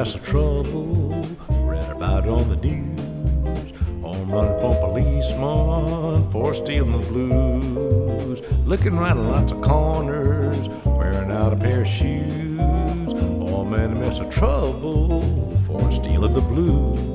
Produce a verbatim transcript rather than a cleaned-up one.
mess of trouble. Read about it on the news. Home run from policeman for stealing the blues. Looking right at lots of corners, wearing out a pair of shoes. Oh man, a mess of trouble for stealing the blues.